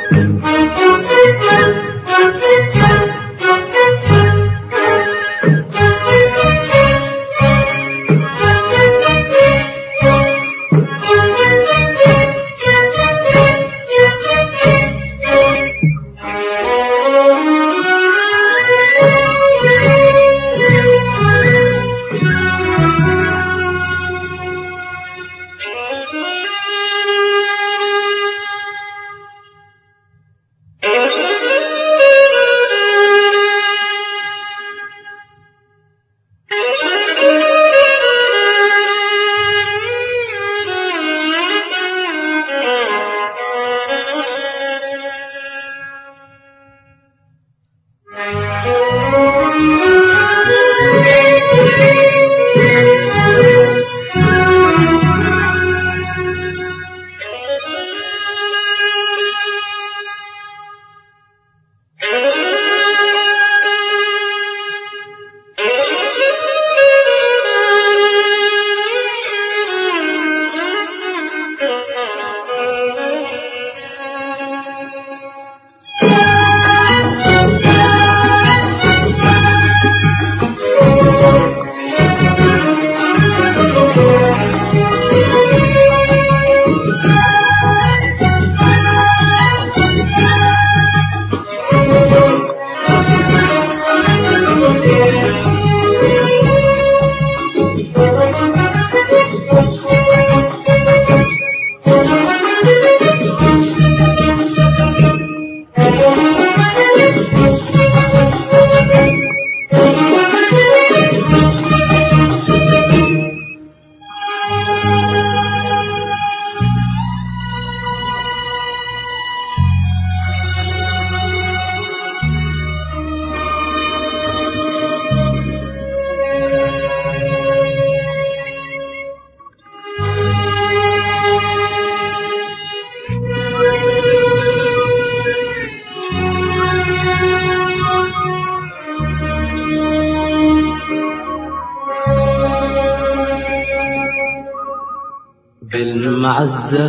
بالمعزة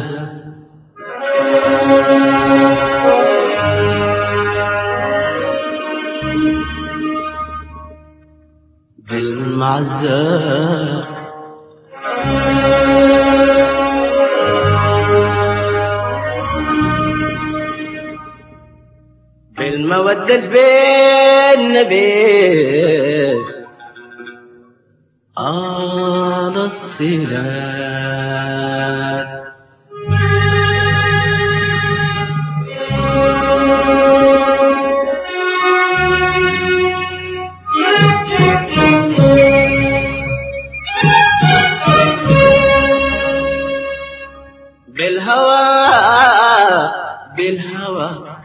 بالمعزة بالمودة بيننا بين الصلات بالهوى بالهوى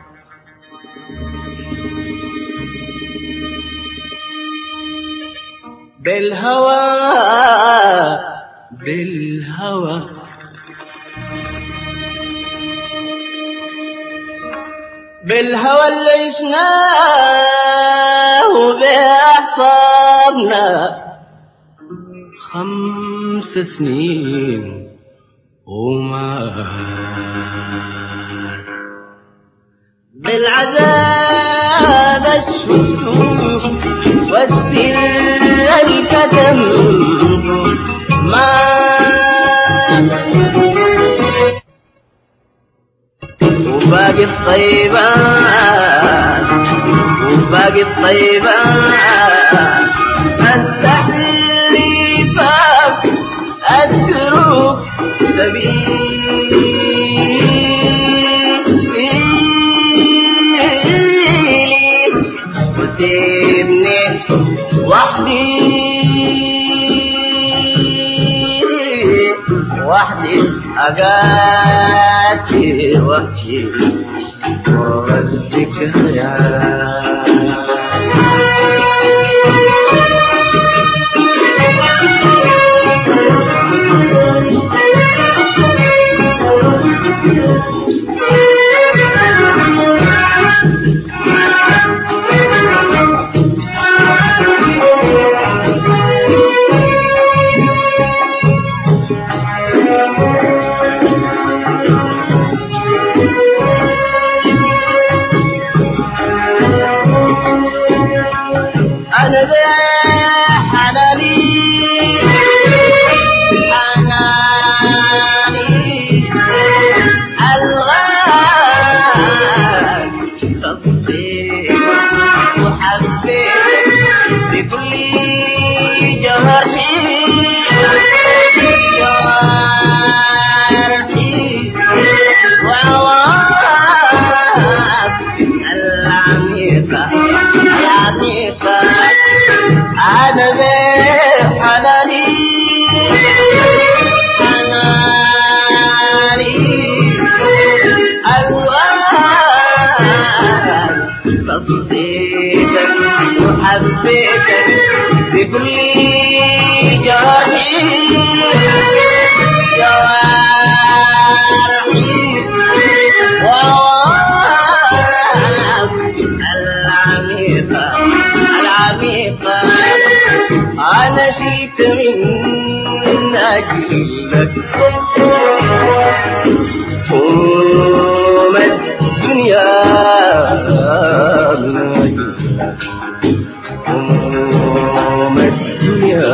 بالهوى بالهوى بالهوى اللي عشناه بأعصابنا 5 سنين ومات بالعذاب الشوف والسر الكتم مات وباقي الطيبات وباقي الطيبات التحريفات الدروب سبيلي وسيبني وحدي أقاتي وحشي والذكريات حبيتك بكل جوارحي العميقة أنا شئت من أجلك الدنيا من أجلك الدنيا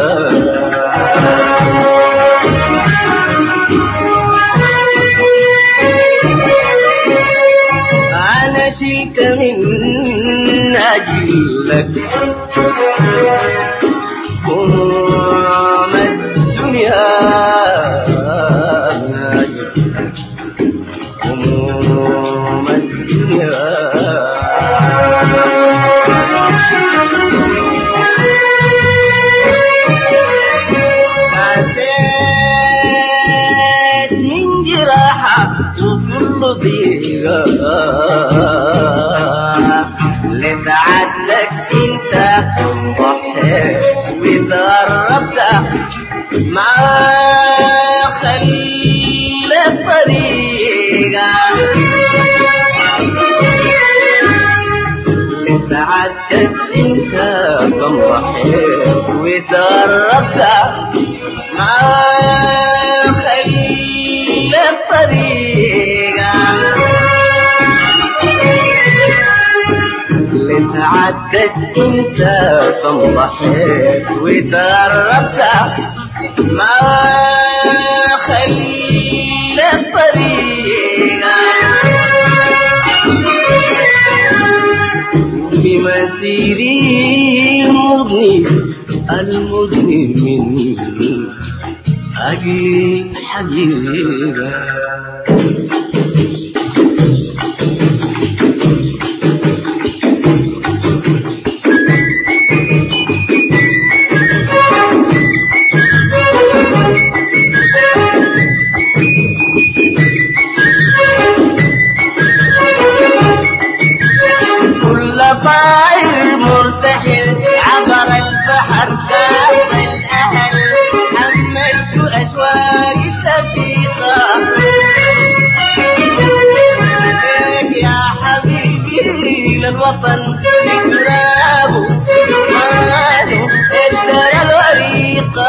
أنا شئت من أجلك الدنيا عديت من جراحة وكل ضيقة لسعادتك انت ضحيت وتغربت مع خل الطريقة لسعادتك انت ضحيت وتغربت مع خل الطريقة لسعادتك انت ضحيت وتغربت مع خل الطريقة بمسيري المضني من أجل حقيقة كل طائر مرتحل عبر البحر كاف الأهل حملت أشواق التفيقة يا حبيبي للوطن إكرامه إيمانه الدار الوريقة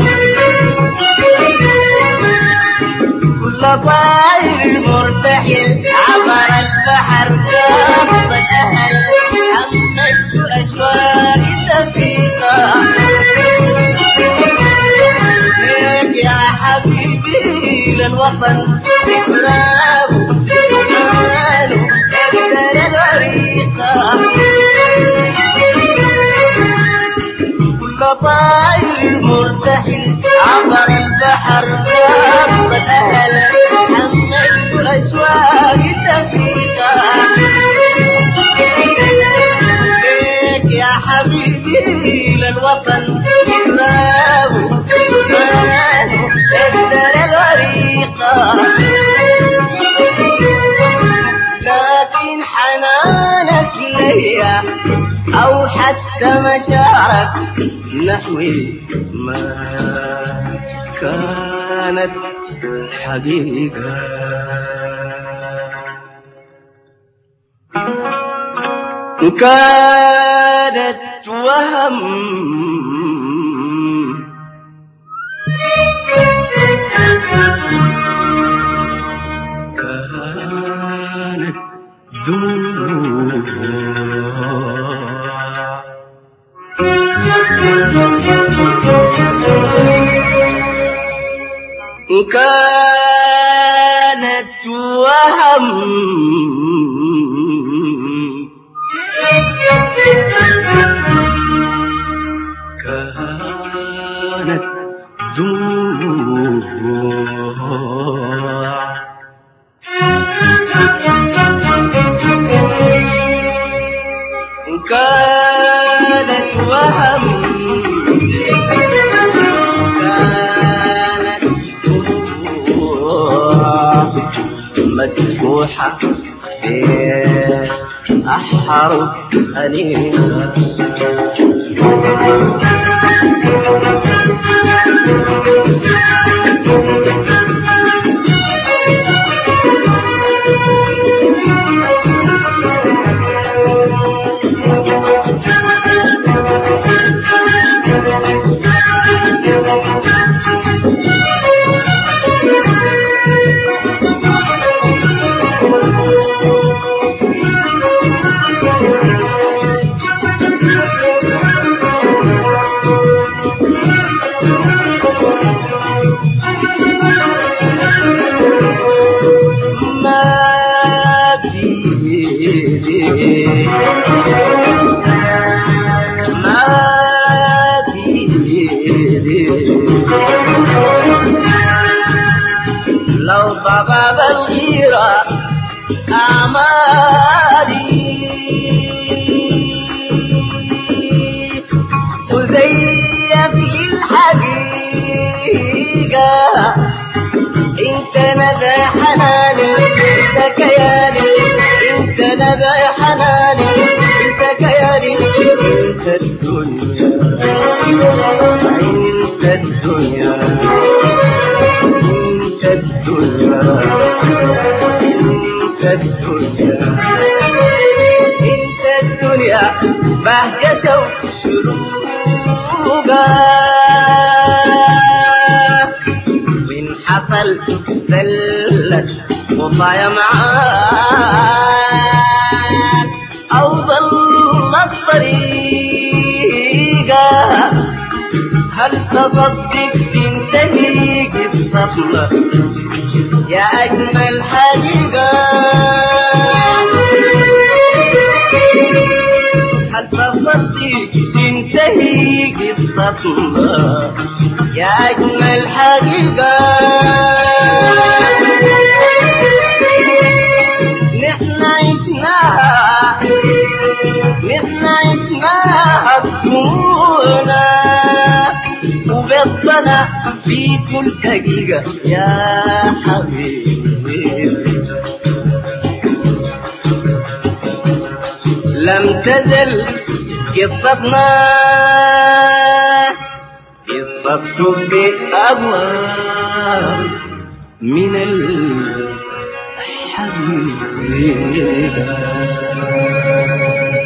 كل طائر مرتحل عبر البحر كاف الأهل حملت أشواق التفيقة يا حبيبي للوطن إكرامه إيمانه الدار الوريقة كل طائر مرتحل عبر البحر كاف الأهل حملت أشواق التفيقة يا حبيبي للوطن إكرامه إيمانه الدار الوريقة لكن حنانك ليا أو حتى مشاعرك نحوي ما كانت حقيقة كانت وهم كانت دموع كانت وهم كانت دموع كانت وهم كانت دموع مسفوحة في أحرف أنينها لو ضباب الغيرة أعمالي تزيف الحقيقة انت نبع حناني انت كياني انت نبع حناني انت كياني انت الدنيا انت الدنيا انت الدنيا انت الدنيا انت الدنيا بهجة وشروقا من حصل زلت وضايا معاك او ضل الطريقة هل تصدق تنتهي قصتنا يا أجمل حقيقة هل تصدق تنتهي قصتنا يا أجمل حقيقة نحن عشناها بدموعنا وبيضنا في كل دقيقة يا حبيبي لم تزل قصتنا قصة بأبواب من الحبيب